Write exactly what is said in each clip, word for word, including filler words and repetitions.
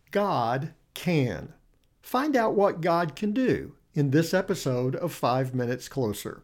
God can. Find out what God can do in this episode of Five Minutes Closer.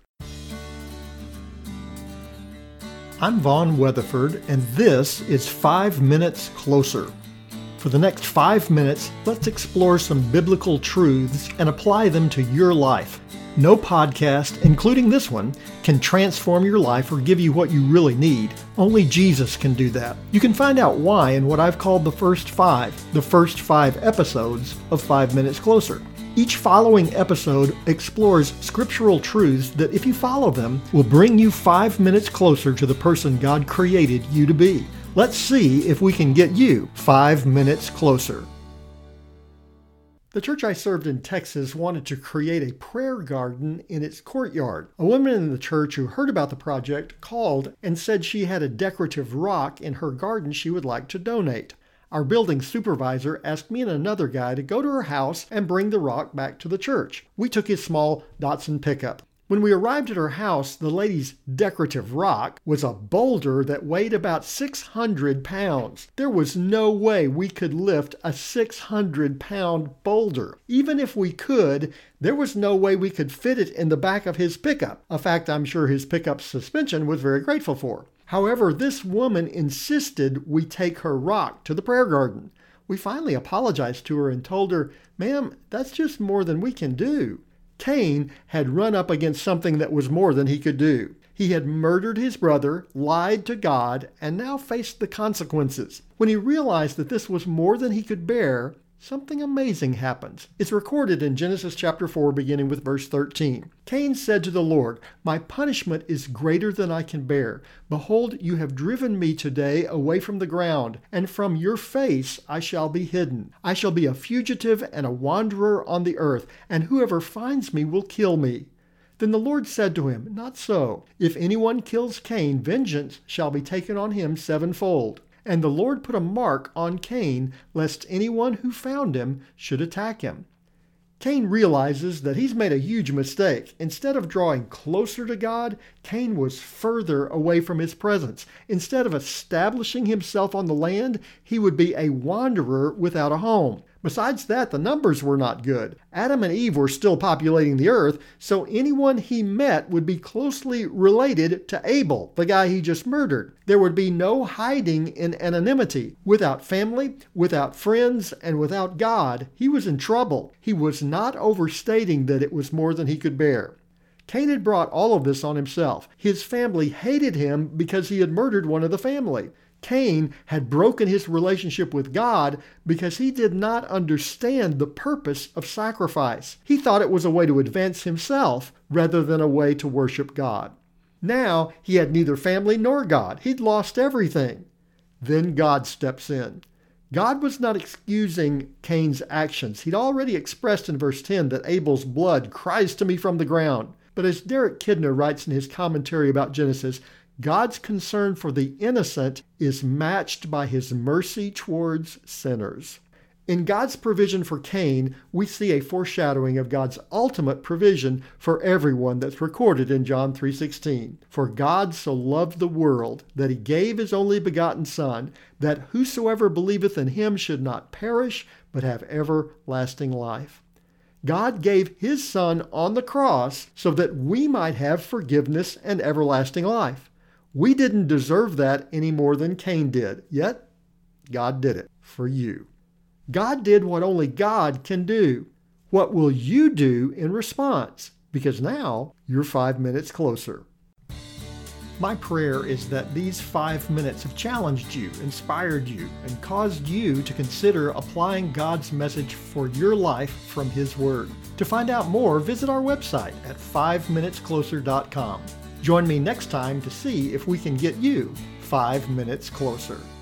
I'm Vaughn Weatherford, and this is Five Minutes Closer. For the next five minutes, let's explore some biblical truths and apply them to your life. No podcast, including this one, can transform your life or give you what you really need. Only Jesus can do that. You can find out why in what I've called the first five, the first five episodes of Five Minutes Closer. Each following episode explores scriptural truths that, if you follow them, will bring you five minutes closer to the person God created you to be. Let's see if we can get you five minutes closer. The church I served in Texas wanted to create a prayer garden in its courtyard. A woman in the church who heard about the project called and said she had a decorative rock in her garden she would like to donate. Our building supervisor asked me and another guy to go to her house and bring the rock back to the church. We took his small Datsun pickup. When we arrived at her house, the lady's decorative rock was a boulder that weighed about six hundred pounds. There was no way we could lift a six hundred pound boulder. Even if we could, there was no way we could fit it in the back of his pickup, a fact I'm sure his pickup suspension was very grateful for. However, this woman insisted we take her rock to the prayer garden. We finally apologized to her and told her, "Ma'am, that's just more than we can do." Cain had run up against something that was more than he could do. He had murdered his brother, lied to God, and now faced the consequences. When he realized that this was more than he could bear, something amazing happens. It's recorded in Genesis chapter four, beginning with verse thirteen. Cain said to the Lord, "My punishment is greater than I can bear. Behold, you have driven me today away from the ground, and from your face I shall be hidden. I shall be a fugitive and a wanderer on the earth, and whoever finds me will kill me." Then the Lord said to him, "Not so. If anyone kills Cain, vengeance shall be taken on him sevenfold." And the Lord put a mark on Cain, lest anyone who found him should attack him. Cain realizes that he's made a huge mistake. Instead of drawing closer to God, Cain was further away from his presence. Instead of establishing himself on the land, he would be a wanderer without a home. Besides that, the numbers were not good. Adam and Eve were still populating the earth, so anyone he met would be closely related to Abel, the guy he just murdered. There would be no hiding in anonymity. Without family, without friends, and without God, he was in trouble. He was not overstating that it was more than he could bear. Cain had brought all of this on himself. His family hated him because he had murdered one of the family. Cain had broken his relationship with God because he did not understand the purpose of sacrifice. He thought it was a way to advance himself rather than a way to worship God. Now he had neither family nor God. He'd lost everything. Then God steps in. God was not excusing Cain's actions. He'd already expressed in verse ten that Abel's blood cries to me from the ground. But as Derek Kidner writes in his commentary about Genesis, God's concern for the innocent is matched by his mercy towards sinners. In God's provision for Cain, we see a foreshadowing of God's ultimate provision for everyone that's recorded in John three sixteen. For God so loved the world that he gave his only begotten Son, that whosoever believeth in him should not perish, but have everlasting life. God gave his Son on the cross so that we might have forgiveness and everlasting life. We didn't deserve that any more than Cain did, yet God did it for you. God did what only God can do. What will you do in response? Because now you're five minutes closer. My prayer is that these five minutes have challenged you, inspired you, and caused you to consider applying God's message for your life from His Word. To find out more, visit our website at five minutes closer dot com. Join me next time to see if we can get you five minutes closer.